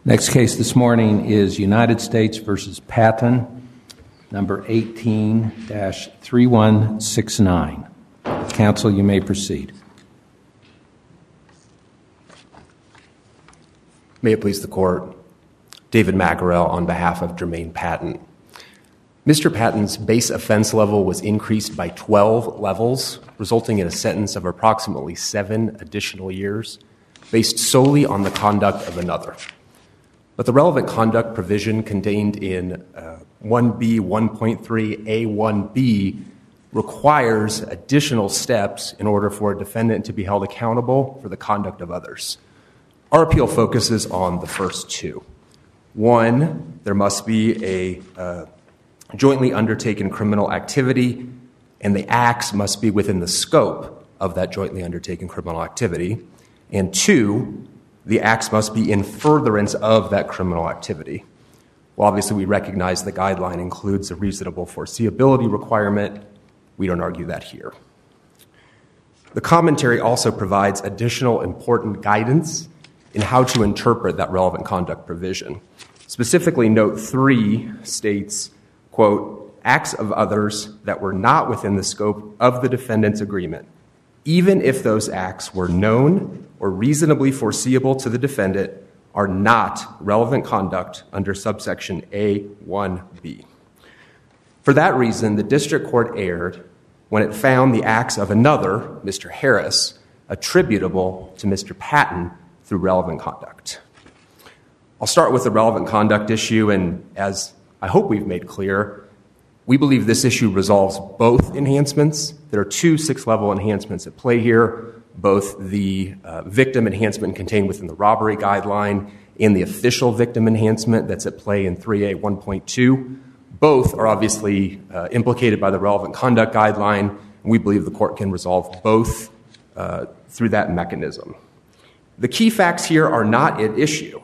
Next case this morning is United States v. Patton, number 18-3169. Counsel, you may proceed. May it please the Court, David Mackerel on behalf of Jermaine Patton. Mr. Patton's base offense level was increased by 12 levels, resulting in a sentence of approximately 7 additional years, based solely on the conduct of another. But the relevant conduct provision contained in 1B 1.3A1B requires additional steps in order for a defendant to be held accountable for the conduct of others. Our appeal focuses on the first two. One, there must be a jointly undertaken criminal activity, and the acts must be within the scope of that jointly undertaken criminal activity. And two, the acts must be in furtherance of that criminal activity. Well, obviously, we recognize the guideline includes a reasonable foreseeability requirement. We don't argue that here. The commentary also provides additional important guidance in how to interpret that relevant conduct provision. Specifically, note 3 states, quote, acts of others that were not within the scope of the defendant's agreement, even if those acts were known or reasonably foreseeable to the defendant, are not relevant conduct under subsection A1B. For that reason, the district court erred when it found the acts of another, Mr. Harris, attributable to Mr. Patton through relevant conduct. I'll start with the relevant conduct issue, and as I hope we've made clear, we believe this issue resolves both enhancements. There are 2 6-level enhancements at play here, both the victim enhancement contained within the robbery guideline and the official victim enhancement that's at play in 3A 1.2. Both are obviously implicated by the relevant conduct guideline, and we believe the court can resolve both through that mechanism. The key facts here are not at issue.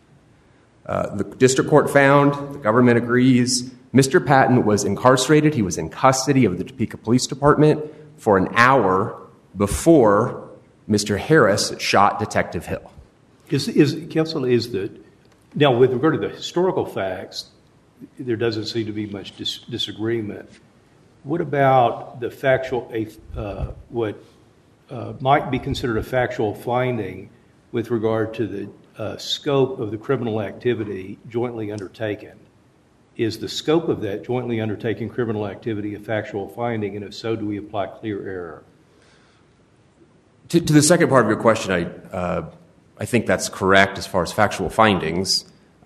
The district court found, the government agrees, Mr. Patton was incarcerated. He was in custody of the Topeka Police Department for an hour before Mr. Harris shot Detective Hill. Counsel, now with regard to the historical facts, there doesn't seem to be much disagreement. What about the factual, what might be considered a factual finding with regard to the scope of the criminal activity jointly undertaken? Is the scope of that jointly undertaken criminal activity a factual finding, and if so, do we apply clear error? To the second part of your question, I think that's correct as far as factual findings.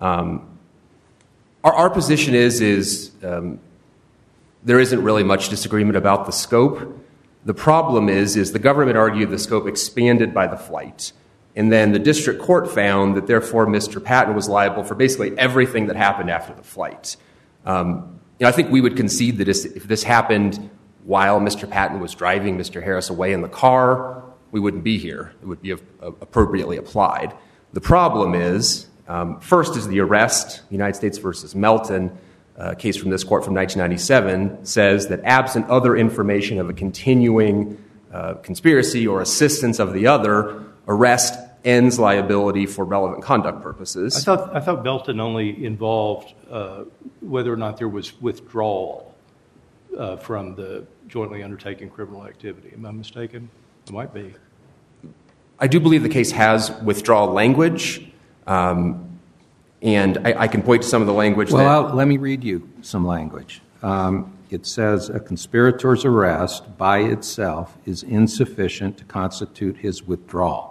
Our position is there isn't really much disagreement about the scope. The problem is the government argued the scope expanded by the flight, and then the district court found that therefore Mr. Patton was liable for basically everything that happened after the flight. I think we would concede that if this happened while Mr. Patton was driving Mr. Harris away in the car, we wouldn't be here. It would be appropriately applied. The problem is, first is the arrest. United States v. Melton, a case from this court from 1997, says that absent other information of a continuing conspiracy or assistance of the other, arrest ends liability for relevant conduct purposes. I thought Melton only involved whether or not there was withdrawal from the jointly undertaken criminal activity. Am I mistaken? It might be. I do believe the case has withdrawal language, and I can point to some of the language. Let me read you some language. It says, a conspirator's arrest by itself is insufficient to constitute his withdrawal.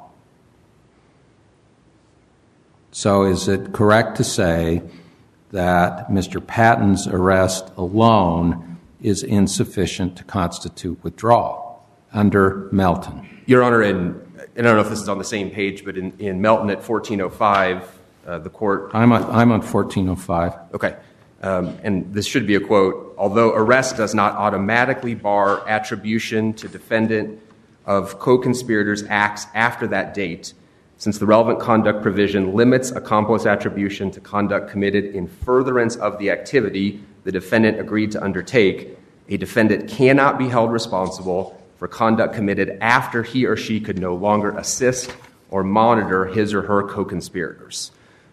So is it correct to say that Mr. Patton's arrest alone is insufficient to constitute withdrawal under Melton? Your Honor, and I don't know if this is on the same page, but in Melton at 1405, the court... I'm on 1405. Okay. And this should be a quote. Although arrest does not automatically bar attribution to defendant of co-conspirators' acts after that date, since the relevant conduct provision limits accomplice attribution to conduct committed in furtherance of the activity the defendant agreed to undertake, a defendant cannot be held responsible for conduct committed after he or she could no longer assist or monitor his or her co-conspirators.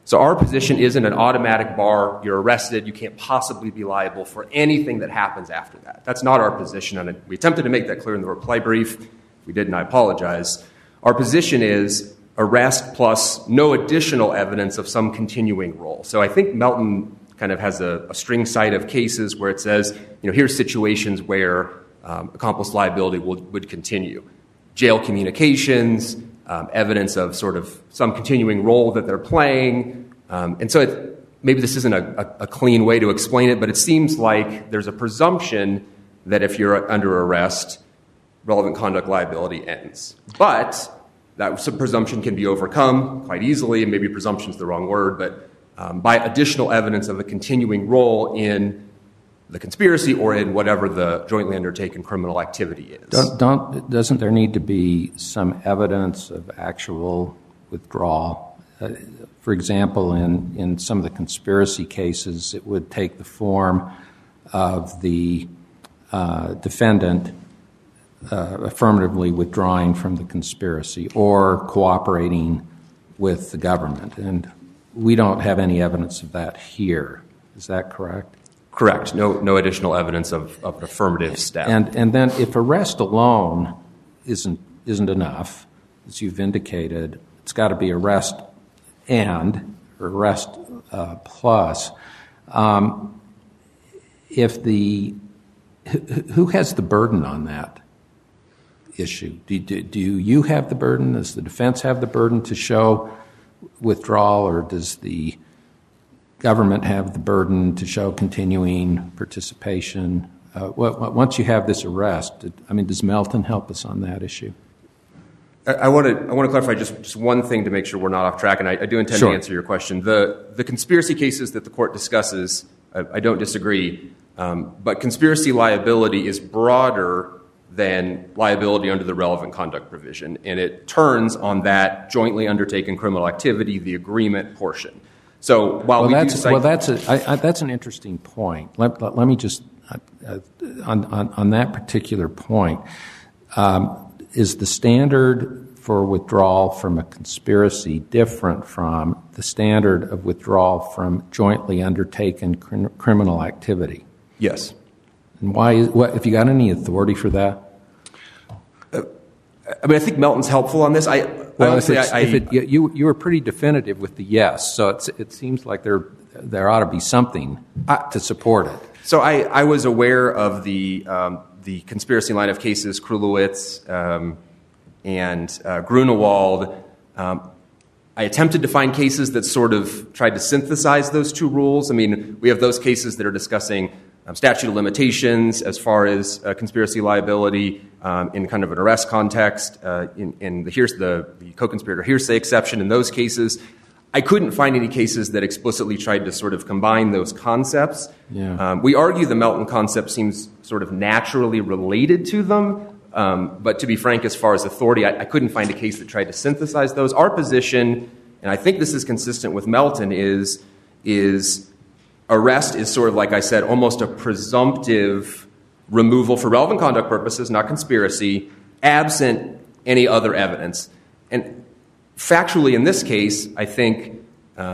So our position isn't an automatic bar. You're arrested. You can't possibly be liable for anything that happens after that. That's not our position. And we attempted to make that clear in the reply brief. If we didn't, I apologize. Our position is arrest plus no additional evidence of some continuing role. So I think Melton kind of has a string cite of cases where it says, here's situations where accomplice liability would continue. Jail communications, evidence of sort of some continuing role that they're playing. And so maybe this isn't a clean way to explain it, but it seems like there's a presumption that if you're under arrest, relevant conduct liability ends. But that presumption can be overcome quite easily, and maybe presumption is the wrong word, but by additional evidence of a continuing role in the conspiracy or in whatever the jointly undertaken criminal activity is. Doesn't there need to be some evidence of actual withdrawal? For example, in some of the conspiracy cases, it would take the form of the defendant affirmatively withdrawing from the conspiracy or cooperating with the government. And we don't have any evidence of that here. Is that correct? Correct. No additional evidence of an affirmative step. And then if arrest alone isn't enough, as you've indicated, it's got to be arrest and or arrest plus. Who has the burden on that issue? Do you have the burden? Does the defense have the burden to show withdrawal, or does the government have the burden to show continuing participation? Once you have this arrest, does Melton help us on that issue? I want to clarify just one thing to make sure we're not off track, and I do intend to answer your question. The conspiracy cases that the court discusses, I don't disagree, but conspiracy liability is broader than liability under the relevant conduct provision, and it turns on that jointly undertaken criminal activity, the agreement portion. So while that's an interesting point. Let me just on that particular point. Is the standard for withdrawal from a conspiracy different from the standard of withdrawal from jointly undertaken criminal activity? Yes. And why? Have you got any authority for that? I think Melton's helpful on this. You were pretty definitive with the yes, so it seems like there ought to be something to support it. So I was aware of the conspiracy line of cases, Krulowitz and Grunewald. I attempted to find cases that sort of tried to synthesize those two rules. We have those cases that are discussing statute of limitations as far as conspiracy liability in kind of an arrest context, in the co-conspirator hearsay exception in those cases. I couldn't find any cases that explicitly tried to sort of combine those concepts. Yeah. We argue the Melton concept seems sort of naturally related to them, but to be frank, as far as authority, I couldn't find a case that tried to synthesize those. Our position, and I think this is consistent with Melton, is arrest is sort of, like I said, almost a presumptive removal for relevant conduct purposes, not conspiracy, absent any other evidence. And factually, in this case, I think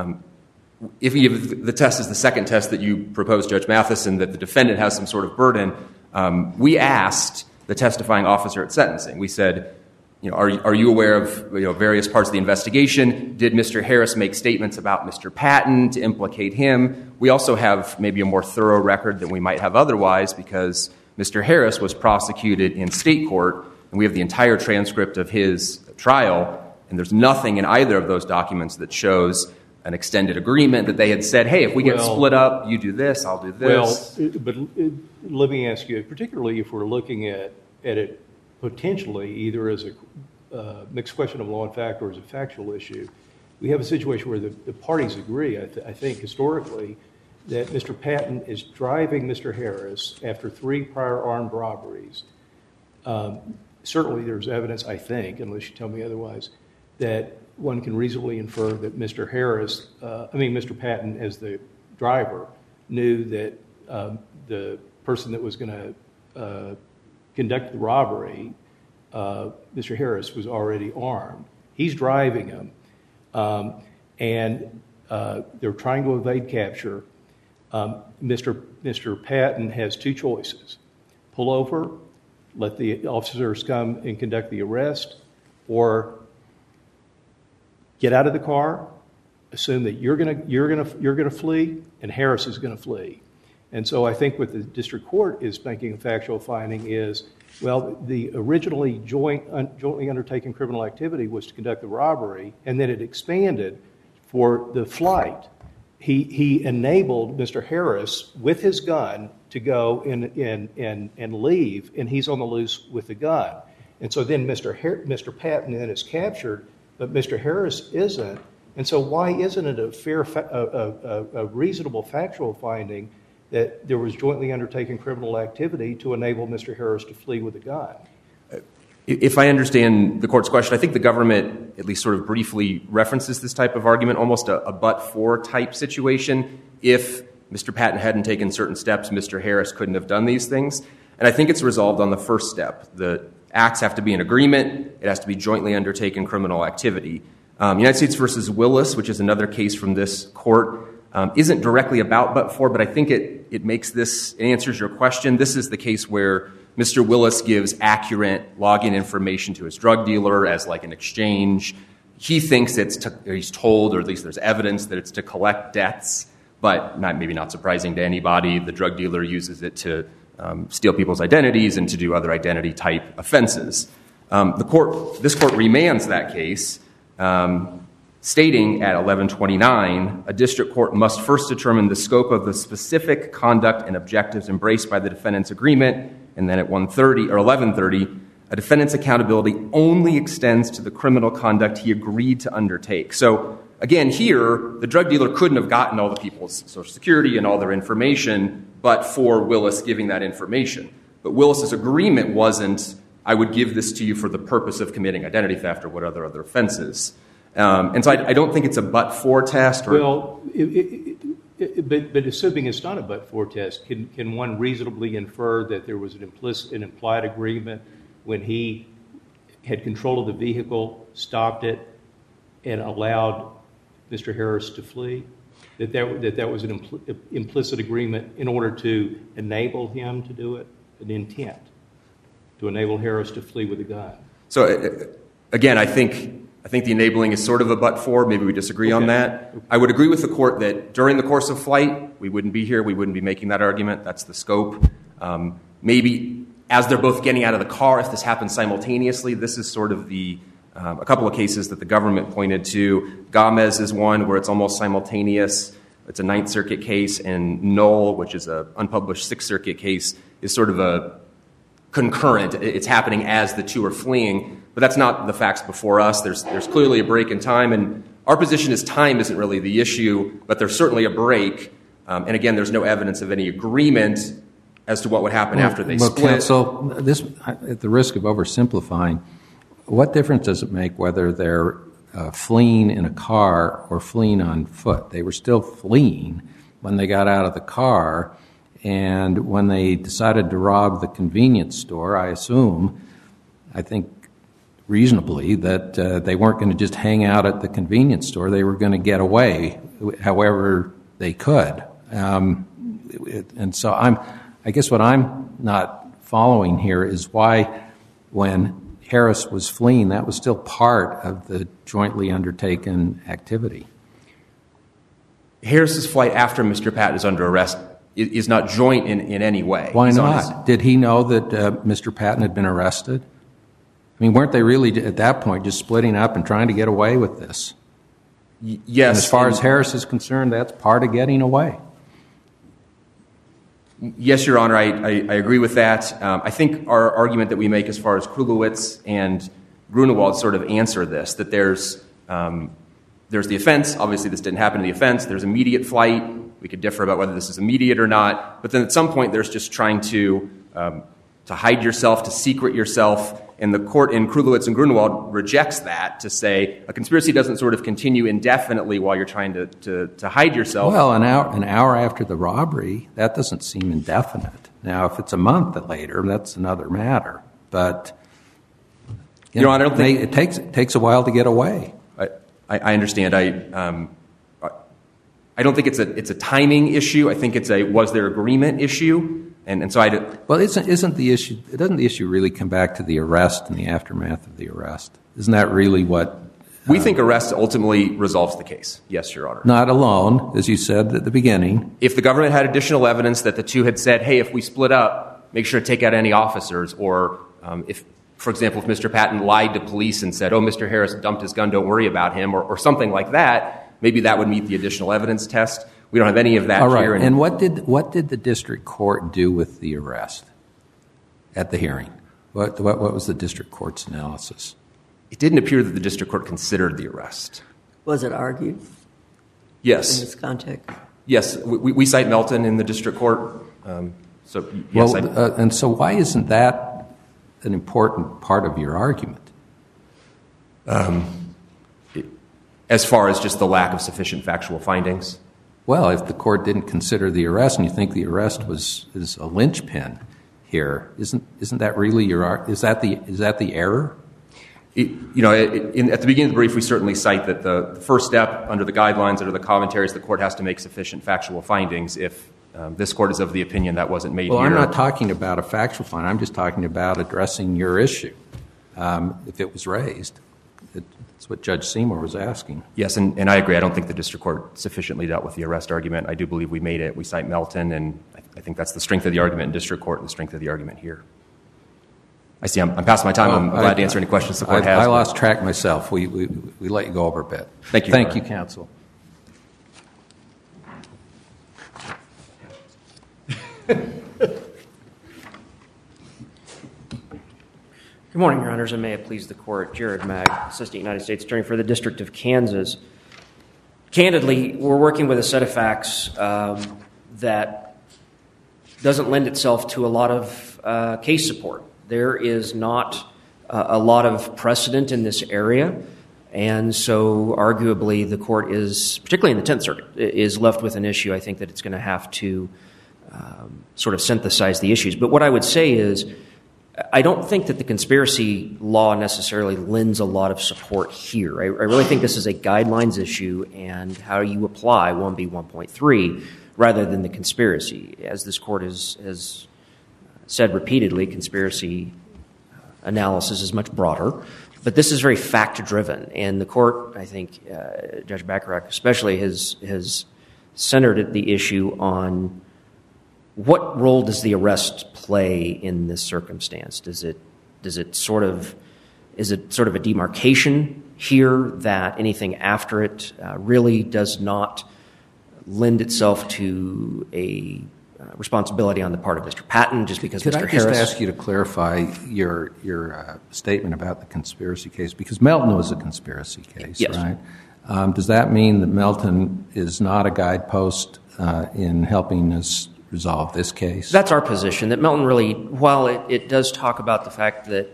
if the test is the second test that you proposed, Judge Matheson, that the defendant has some sort of burden, we asked the testifying officer at sentencing. We said, are you aware of various parts of the investigation? Did Mr. Harris make statements about Mr. Patton to implicate him? We also have maybe a more thorough record than we might have otherwise because Mr. Harris was prosecuted in state court, and we have the entire transcript of his trial, and there's nothing in either of those documents that shows an extended agreement that they had said, hey, if we get split up, you do this, I'll do this. Well, but let me ask you, particularly if we're looking at it potentially either as a mixed question of law and fact or as a factual issue, we have a situation where the parties agree, I think, historically, that Mr. Patton is driving Mr. Harris after 3 prior armed robberies. Certainly there's evidence, I think, unless you tell me otherwise, that one can reasonably infer that Mr. Patton, as the driver, knew that the person that was going to conduct the robbery, Mr. Harris, was already armed. He's driving him. And They're trying to evade capture. Mr. Patton has two choices: pull over, let the officers come and conduct the arrest, or get out of the car, assume that you're going to flee, and Harris is going to flee. And so I think what the district court is making a factual finding is, well, the originally jointly undertaken criminal activity was to conduct the robbery, and then it expanded for the flight. He enabled Mr. Harris with his gun to go and leave, and he's on the loose with the gun. And so then Mr. Patton then is captured, but Mr. Harris isn't. And so why isn't it a reasonable factual finding that there was jointly undertaken criminal activity to enable Mr. Harris to flee with a gun? If I understand the court's question, I think the government at least sort of briefly references this type of argument, almost a but-for type situation. If Mr. Patton hadn't taken certain steps, Mr. Harris couldn't have done these things. And I think it's resolved on the first step. The acts have to be in agreement. It has to be jointly undertaken criminal activity. United States v. Willis, which is another case from this court, isn't directly about but-for, but I think it makes this, it answers your question. This is the case where Mr. Willis gives accurate login information to his drug dealer as like an exchange. He thinks he's told, or at least there's evidence that it's to collect debts, but maybe not surprising to anybody. The drug dealer uses it to steal people's identities and to do other identity-type offenses. This court remands that case, stating at 1129, a district court must first determine the scope of the specific conduct and objectives embraced by the defendant's agreement, and then at 1130, a defendant's accountability only extends to the criminal conduct he agreed to undertake. So again, here, the drug dealer couldn't have gotten all the people's Social Security and all their information but for Willis giving that information. But Willis's agreement wasn't, I would give this to you for the purpose of committing identity theft or what other offenses. And so I don't think it's a but-for test. Well, but assuming it's not a but-for test, can one reasonably infer that there was an implied agreement when he had control of the vehicle, stopped it, and allowed Mr. Harris to flee? That was an implicit agreement in order to enable him to do it, an intent to enable Harris to flee with a gun? So again, I think the enabling is sort of a but-for. Maybe we disagree on that. I would agree with the court that during the course of flight, we wouldn't be here. We wouldn't be making that argument. That's the scope. Maybe as they're both getting out of the car, if this happens simultaneously, this is sort of a couple of cases that the government pointed to. Gomez is one where it's almost simultaneous. It's a Ninth Circuit case. And Knoll, which is an unpublished Sixth Circuit case, is sort of a concurrent. It's happening as the two are fleeing. But that's not the facts before us. There's clearly a break in time, and our position is time isn't really the issue, but there's certainly a break. And again, there's no evidence of any agreement as to what would happen after they split. Counsel, this, at the risk of oversimplifying, what difference does it make whether they're fleeing in a car or fleeing on foot? They were still fleeing when they got out of the car, and when they decided to rob the convenience store, I think reasonably, that they weren't going to just hang out at the convenience store. They were going to get away however they could. And so I guess what I'm not following here is why when Harris was fleeing, that was still part of the jointly undertaken activity. Harris's flight after Mr. Patton is under arrest is not joint in any way. Why not? Did he know that Mr. Patton had been arrested? I mean, weren't they really at that point just splitting up and trying to get away with this? Yes. And as far as Harris is concerned, that's part of getting away. Yes, Your Honor, I agree with that. I think our argument that we make as far as Krugowitz and Grunewald sort of answer this, that there's the offense. Obviously, this didn't happen in the offense. There's immediate flight. We could differ about whether this is immediate or not. But then at some point, there's just trying to hide yourself, to secret yourself. And the court in Krugowitz and Grunewald rejects that to say a conspiracy doesn't sort of continue indefinitely while you're trying to hide yourself. Well, an hour after the robbery, that doesn't seem indefinite. Now, if it's a month later, that's another matter. But Your Honor, I don't think it takes a while to get away. I understand. I don't think it's a timing issue. I think it's a was there agreement issue. And so Well, isn't the issue, doesn't the issue really come back to the arrest and the aftermath of the arrest? Isn't that really what? We think arrest ultimately resolves the case. Yes, Your Honor. Not alone, as you said at the beginning. If the government had additional evidence that the two had said, hey, if we split up, make sure to take out any officers, or if, for example, if Mr. Patton lied to police and said, oh, Mr. Harris dumped his gun, don't worry about him, or something like that, maybe that would meet the additional evidence test. We don't have any of that All right. here. And what did the district court do with the arrest at the hearing? What was the district court's analysis? It didn't appear that the district court considered the arrest. Was it argued? Yes. In this context? Yes. We cite Melton in the district court. Yes, and so why isn't that an important part of your argument? As far as just the lack of sufficient factual findings? Well, if the court didn't consider the arrest and you think the arrest is a linchpin here, isn't that really is that the error? At the beginning of the brief, we certainly cite that the first step under the guidelines, under the commentaries, the court has to make sufficient factual findings. If this court is of the opinion that wasn't made Well, here. I'm not talking about a factual finding. I'm just talking about addressing your issue. If it was raised, that's what Judge Seymour was asking. Yes, and I agree. I don't think the district court sufficiently dealt with the arrest argument. I do believe we made it. We cite Melton, and I think that's the strength of the argument in district court and the strength of the argument here. I see I'm past my time. I'm glad to answer any questions the court has. I lost track myself. We let you go over a bit. Thank you. Thank you, counsel. Good morning, Your Honors, and may it please the Court. Jared Magg, Assistant United States Attorney for the District of Kansas. Candidly, we're working with a set of facts that doesn't lend itself to a lot of case support. There is not a lot of precedent in this area, and so arguably the Court is, particularly in the Tenth Circuit, is left with an issue. I think that it's going to have to sort of synthesize the issues. But what I would say is I don't think that the conspiracy law necessarily lends a lot of support here. I really think this is a guidelines issue and how you apply 1B1.3 rather than the conspiracy. As this Court has said repeatedly, conspiracy analysis is much broader. But this is very fact-driven. And the Court, I think, Judge Bacharach especially, has centered the issue on what role does the arrest play in this circumstance? Is it sort of a demarcation here that anything after it really does not lend itself to a responsibility on the part of Mr. Patton just because Mr. Harris... Could I just ask you to clarify your statement about the conspiracy case? Because Melton was a conspiracy case, yes. Right? Does that mean that Melton is not a guidepost in helping us resolve this case? That's our position, that Melton really, while it does talk about the fact that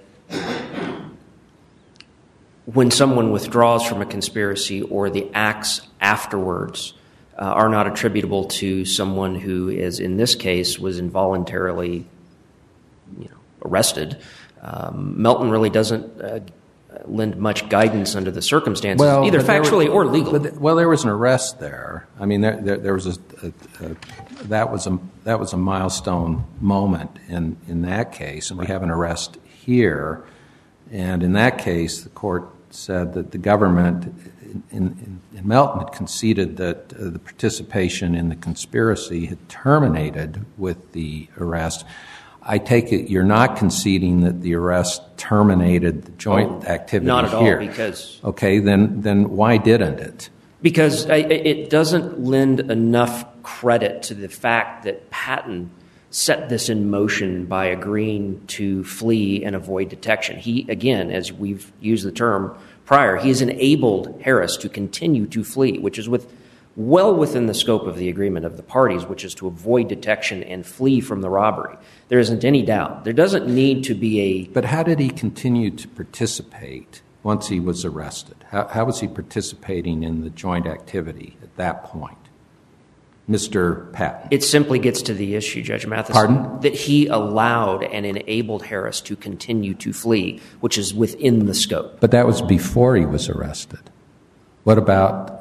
when someone withdraws from a conspiracy or the acts afterwards are not attributable to someone who is, in this case, was involuntarily arrested, Melton really doesn't lend much guidance under the circumstances, either factually or legally. Well, there was an arrest there. I mean, there was that was a milestone moment in that case, and we have an arrest here. And in that case, the Court said that the government in Melton had conceded that the participation in the conspiracy had terminated with the arrest. I take it you're not conceding that the arrest terminated the joint activity here. Not at all, because... Okay, then why didn't it? Because it doesn't lend enough credit to the fact that Patton set this in motion by agreeing to flee and avoid detection. He, again, as we've used the term prior, he has enabled Harris to continue to flee, which is well within the scope of the agreement of the parties, which is to avoid detection and flee from the robbery. There isn't any doubt. There doesn't need to be a... But how did he continue to participate once he was arrested? How was he participating in the joint activity at that point? Mr. Patton. It simply gets to the issue, Judge Matheson. Pardon? That he allowed and enabled Harris to continue to flee, which is within the scope. But that was before he was arrested. What about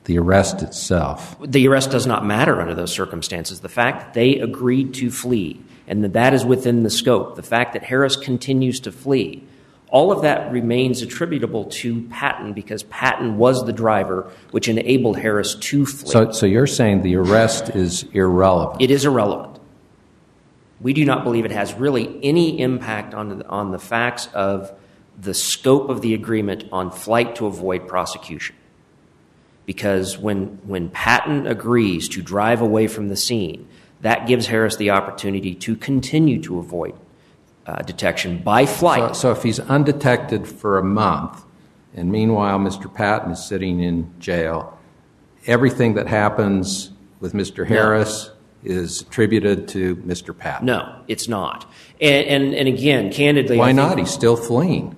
the arrest itself. The arrest does not matter under those circumstances. The fact that they agreed to flee and that is within the scope, the fact that Harris continues to flee, all of that remains attributable to Patton because Patton was the driver which enabled Harris to flee. So you're saying the arrest is irrelevant? It is irrelevant. We do not believe it has really any impact on the facts of the scope of the agreement on flight to avoid prosecution. Because when Patton agrees to drive away from the scene, that gives Harris the opportunity to continue to avoid detection by flight. So if he's undetected for a month, and meanwhile Mr. Patton is sitting in jail, everything that happens with Mr. Harris is attributed to Mr. Patton? No, it's not. And again, candidly... Why not? He's still fleeing.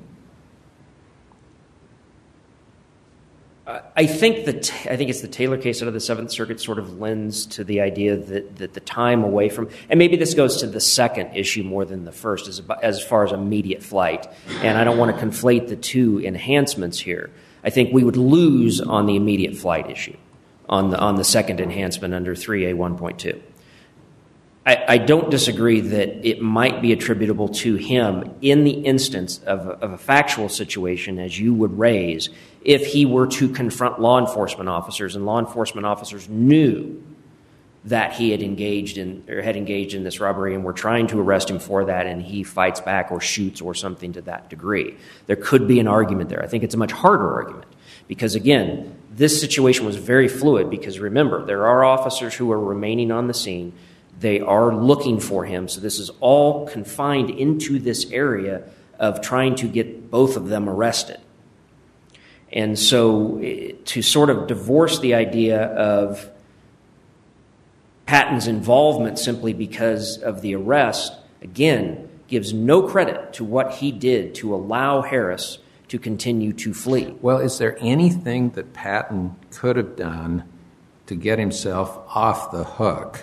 I think it's the Taylor case out of the Seventh Circuit sort of lends to the idea that the time away from, and maybe this goes to the second issue more than the first, as far as immediate flight. And I don't want to conflate the two enhancements here. I think we would lose on the immediate flight issue, on the second enhancement under 3A1.2. I don't disagree that it might be attributable to him in the instance of a factual situation, as you would raise, if he were to confront law enforcement officers and law enforcement officers knew that he had engaged in this robbery and were trying to arrest him for that, and he fights back or shoots or something to that degree. There could be an argument there. I think it's a much harder argument because, again, this situation was very fluid because, remember, there are officers who are remaining on the scene. They are looking for him, so this is all confined into this area of trying to get both of them arrested. And so to sort of divorce the idea of Patton's involvement simply because of the arrest, again, gives no credit to what he did to allow Harris to continue to flee. Well, is there anything that Patton could have done to get himself off the hook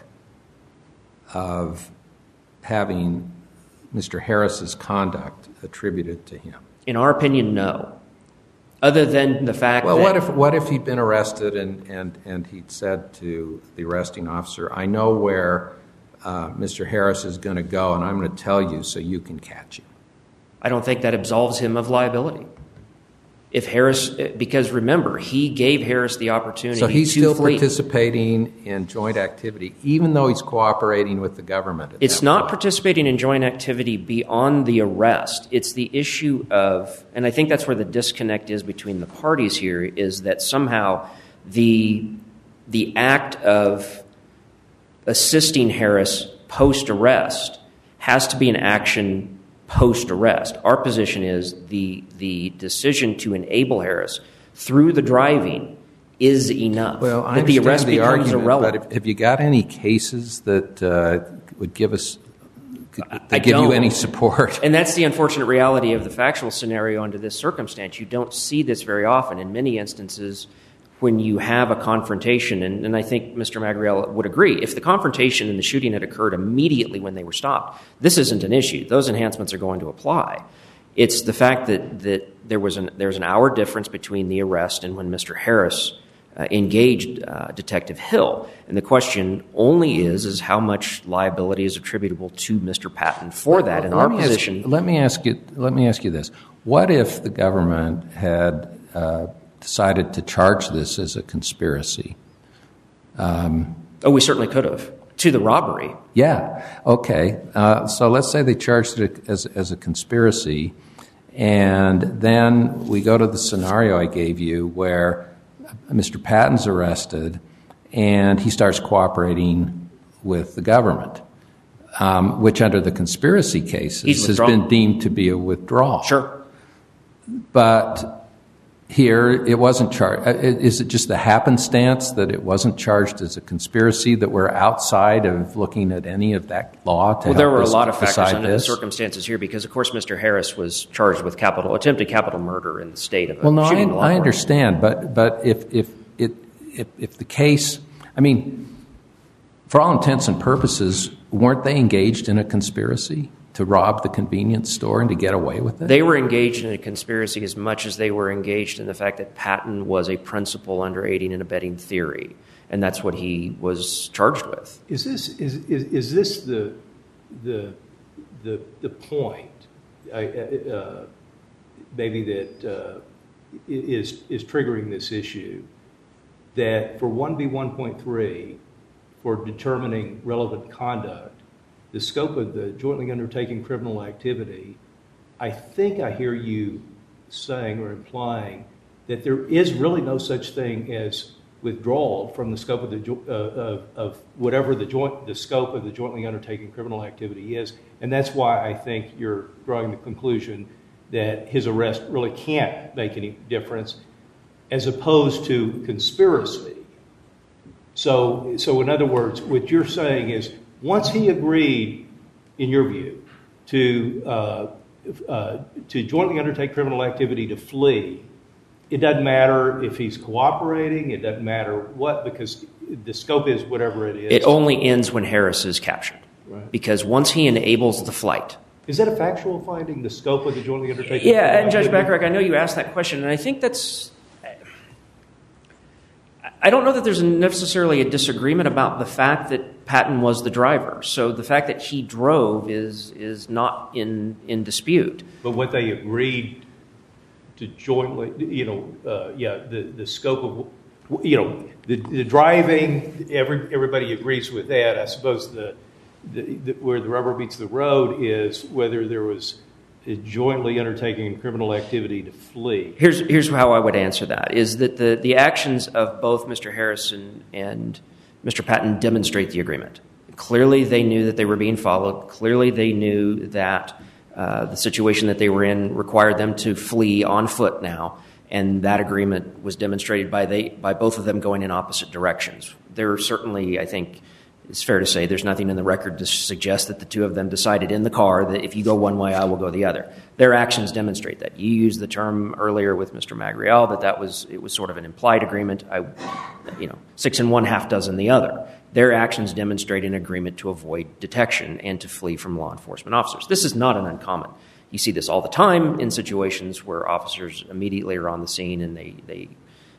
of having Mr. Harris's conduct attributed to him? In our opinion, no. Other than the fact that... Well, what if he'd been arrested and he'd said to the arresting officer, I know where Mr. Harris is going to go, and I'm going to tell you so you can catch him? I don't think that absolves him of liability. If Harris, because remember, he gave Harris the opportunity to flee. So he's still participating in joint activity, even though he's cooperating with the government. It's not participating in joint activity beyond the arrest. It's the issue of, and I think that's where the disconnect is between the parties here, is that somehow the act of assisting Harris post-arrest has to be an action post-arrest. Our position is the decision to enable Harris through the driving is enough. Well, I the arrest understand the becomes argument, irrelevant. but have you got any cases that would give us, that give you any support? And that's the unfortunate reality of the factual scenario under this circumstance. You don't see this very often. In many instances, when you have a confrontation, and I think Mr. Magriel would agree, if the confrontation and the shooting had occurred immediately when they were stopped, this isn't an issue. Those enhancements are going to apply. It's the fact that there was an hour difference between the arrest and when Mr. Harris engaged Detective Hill. And the question only is how much liability is attributable to Mr. Patton for that. In our position... Let me ask you this. What if the government had decided to charge this as a conspiracy? We certainly could have. To the robbery. Yeah. Okay. So let's say they charged it as a conspiracy, and then we go to the scenario I gave you where Mr. Patton's arrested and he starts cooperating with the government, which under the conspiracy cases has been deemed to be a withdrawal. Sure. But here, it wasn't charged. Is it just the happenstance that it wasn't charged as a conspiracy, that we're outside of looking at any of that law to help us decide this? Well, there were a lot of factors under the circumstances here because, of course, Mr. Harris was charged with attempted capital murder in the state of shooting. I understand, but if the case, I mean, for all intents and purposes, weren't they engaged in a conspiracy to rob the convenience store and to get away with it? They were engaged in a conspiracy as much as they were engaged in the fact that Patton was a principal under aiding and abetting theory, and that's what he was charged with. Is this the point? Maybe that is triggering this issue, that for 1B1.3, for determining relevant conduct, the scope of the jointly undertaking criminal activity, I think I hear you saying or implying that there is really no such thing as withdrawal from the scope of of whatever the scope of the jointly undertaking criminal activity is, and that's why I think you're drawing the conclusion that his arrest really can't make any difference, as opposed to conspiracy. So in other words, what you're saying is, once he agreed, in your view, to jointly undertake criminal activity to flee, it doesn't matter if he's cooperating, it doesn't matter what, because the scope is whatever it is. It only ends when Harris is captured. Right. Because once he enables the flight. Is that a factual finding, the scope of the jointly undertaking? Yeah, and Judge Bacharach, I know you asked that question, and I think that's... I don't know that there's necessarily a disagreement about the fact that Patton was the driver. So the fact that he drove is not in dispute. But what they agreed to jointly, the scope of, the driving, everybody agrees with that. I suppose where the rubber meets the road is whether there was a jointly undertaking criminal activity to flee. Here's how I would answer that, is that the actions of both Mr. Harrison and Mr. Patton demonstrate the agreement. Clearly they knew that they were being followed. Clearly they knew that the situation that they were in required them to flee on foot now, and that agreement was demonstrated by both of them going in opposite directions. There are certainly, I think, it's fair to say there's nothing in the record to suggest that the two of them decided in the car that if you go one way, I will go the other. Their actions demonstrate that. You used the term earlier with Mr. Magriel that it was sort of an implied agreement. 6 and 1/2 dozen the other. Their actions demonstrate an agreement to avoid detection and to flee from law enforcement officers. This is not an uncommon. You see this all the time in situations where officers immediately are on the scene and the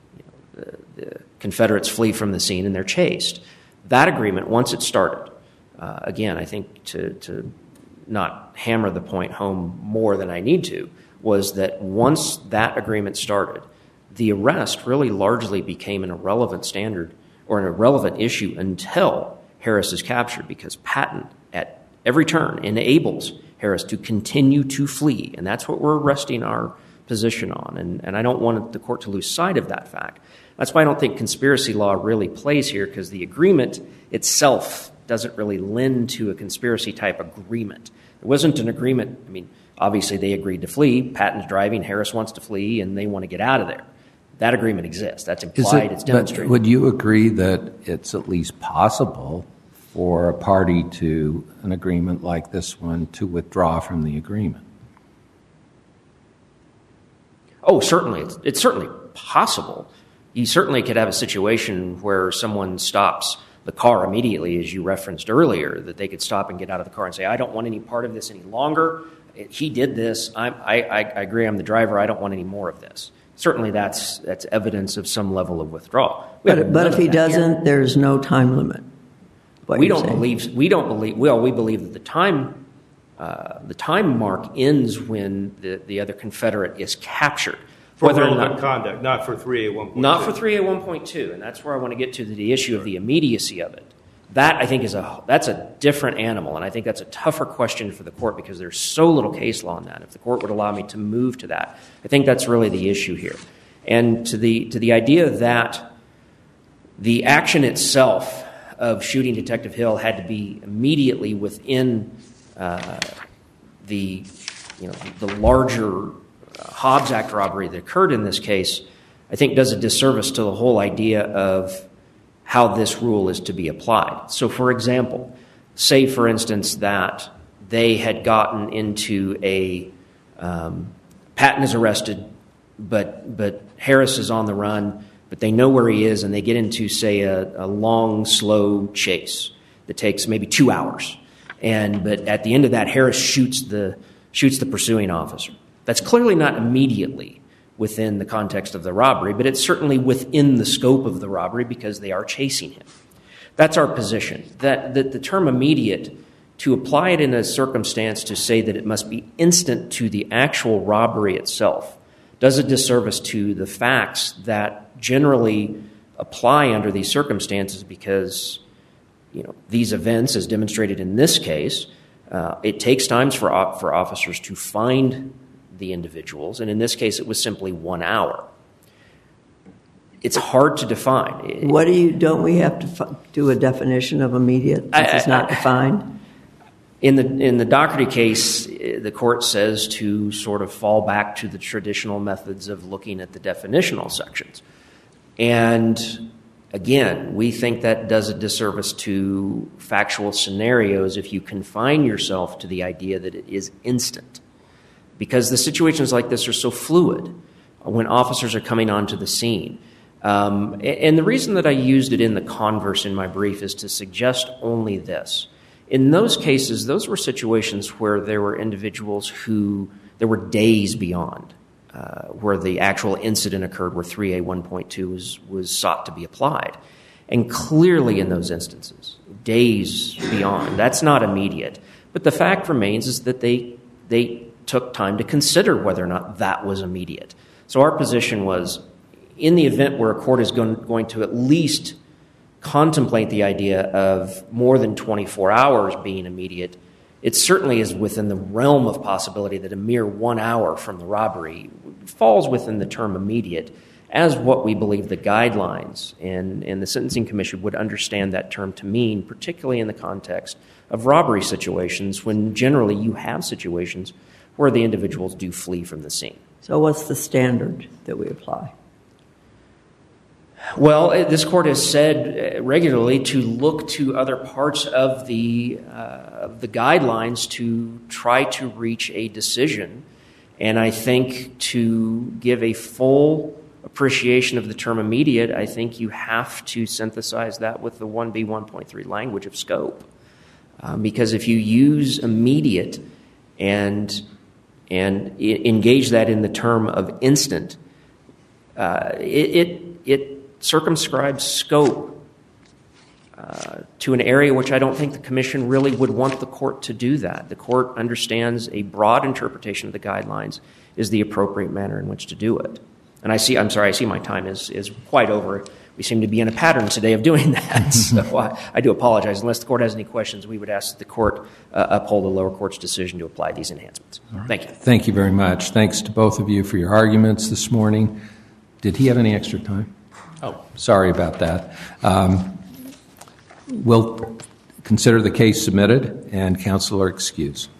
Confederates flee from the scene and they're chased. That agreement, once it started, again, I think to not hammer the point home more than I need to, was that once that agreement started, the arrest really largely became an irrelevant standard or an irrelevant issue until Harris is captured, because Patton, at every turn, enables Harris to continue to flee, and that's what we're resting our position on, and I don't want the court to lose sight of that fact. That's why I don't think conspiracy law really plays here, because the agreement itself doesn't really lend to a conspiracy-type agreement. It wasn't an agreement. I mean, obviously they agreed to flee. Patton's driving. Harris wants to flee, and they want to get out of there. That agreement exists. That's implied. It's demonstrated. Would you agree that it's at least possible for a party to an agreement like this one to withdraw from the agreement? Oh, certainly. It's certainly possible. You certainly could have a situation where someone stops the car immediately, as you referenced earlier, that they could stop and get out of the car and say, I don't want any part of this any longer. He did this. I agree, I'm the driver. I don't want any more of this. Certainly that's evidence of some level of withdrawal. But if he doesn't, there's no time limit. We believe that the time mark ends when the other Confederate is captured. For relevant conduct, not for 3A1.2. Not for 3A1.2, and that's where I want to get to the issue of the immediacy of it. That, I think, that's a different animal, and I think that's a tougher question for the court because there's so little case law on that. If the court would allow me to move to that, I think that's really the issue here. And to the idea that the action itself of shooting Detective Hill had to be immediately within the larger Hobbs Act robbery that occurred in this case, I think does a disservice to the whole idea of how this rule is to be applied. So, for example, say, for instance, that they had gotten into a Patton is arrested, but Harris is on the run, but they know where he is, and they get into, say, a long, slow chase that takes maybe 2 hours. But at the end of that, Harris shoots the pursuing officer. That's clearly not immediately within the context of the robbery, but it's certainly within the scope of the robbery because they are chasing him. That's our position, that the term immediate, to apply it in a circumstance to say that it must be instant to the actual robbery itself, does a disservice to the facts that generally apply under these circumstances because, these events, as demonstrated in this case, it takes time for officers to find the individuals, and in this case, it was simply 1 hour. It's hard to define. Don't we have to do a definition of immediate since it's not defined? In the Doherty case, the court says to sort of fall back to the traditional methods of looking at the definitional sections. And again, we think that does a disservice to factual scenarios if you confine yourself to the idea that it is instant. Because the situations like this are so fluid when officers are coming onto the scene. And the reason that I used it in the converse in my brief is to suggest only this. In those cases, those were situations where there were individuals who there were days beyond where the actual incident occurred, where 3A1.2 was sought to be applied. And clearly in those instances, days beyond, that's not immediate. But the fact remains is that they took time to consider whether or not that was immediate. So our position was, in the event where a court is going to at least contemplate the idea of more than 24 hours being immediate, it certainly is within the realm of possibility that a mere 1 hour from the robbery falls within the term immediate, as what we believe the guidelines and the Sentencing Commission would understand that term to mean, particularly in the context of robbery situations, when generally you have situations where the individuals do flee from the scene. So what's the standard that we apply? Well, this court has said regularly to look to other parts of the guidelines to try to reach a decision. And I think to give a full appreciation of the term immediate, I think you have to synthesize that with the 1B1.3 language of scope. Because if you use immediate and engage that in the term of instant, it circumscribes scope to an area which I don't think the Commission really would want the court to do that. The court understands a broad interpretation of the guidelines is the appropriate manner in which to do it. And I see my time is quite over. We seem to be in a pattern today of doing that. So I do apologize. Unless the court has any questions, we would ask that the court uphold the lower court's decision to apply these enhancements. Right. Thank you. Thank you very much. Thanks to both of you for your arguments this morning. Did he have any extra time? Oh, sorry about that. We'll consider the case submitted, and counsel are excused.